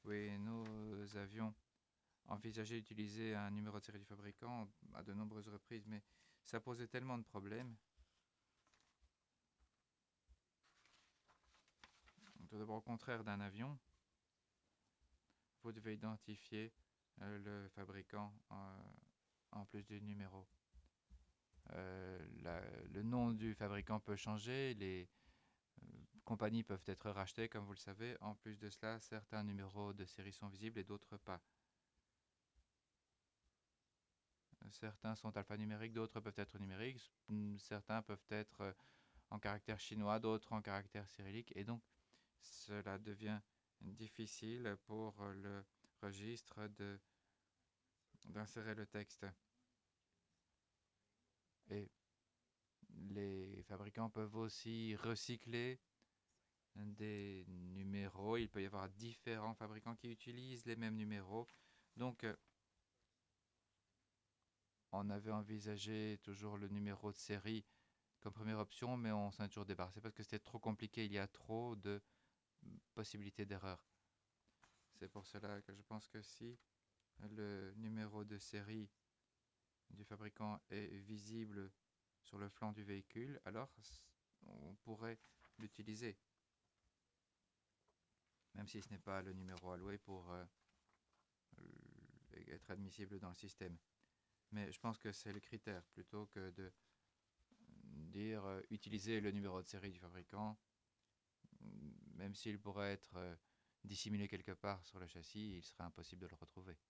Oui, nous avions envisagé d'utiliser un numéro de série du fabricant à de nombreuses reprises, mais ça posait tellement de problèmes. Tout d'abord, au contraire d'un avion, vous devez identifier le fabricant en plus du numéro. Le nom du fabricant peut changer, les compagnies peuvent être rachetées, comme vous le savez. En plus de cela, certains numéros de série sont visibles et d'autres pas. Certains sont alphanumériques, d'autres peuvent être numériques. Certains peuvent être en caractère chinois, d'autres en caractère cyrillique. Et donc, cela devient difficile pour le registre d'insérer le texte. Et les fabricants peuvent aussi recycler des numéros. Il peut y avoir différents fabricants qui utilisent les mêmes numéros. Donc, on avait envisagé toujours le numéro de série comme première option, mais on s'en est toujours débarrassé parce que c'était trop compliqué. Il y a trop de possibilités d'erreur. C'est pour cela que je pense que si le numéro de série du fabricant est visible sur le flanc du véhicule, alors on pourrait l'utiliser, même si ce n'est pas le numéro alloué pour être admissible dans le système. Mais je pense que c'est le critère plutôt que de dire utiliser le numéro de série du fabricant, même s'il pourrait être dissimulé quelque part sur le châssis, il serait impossible de le retrouver.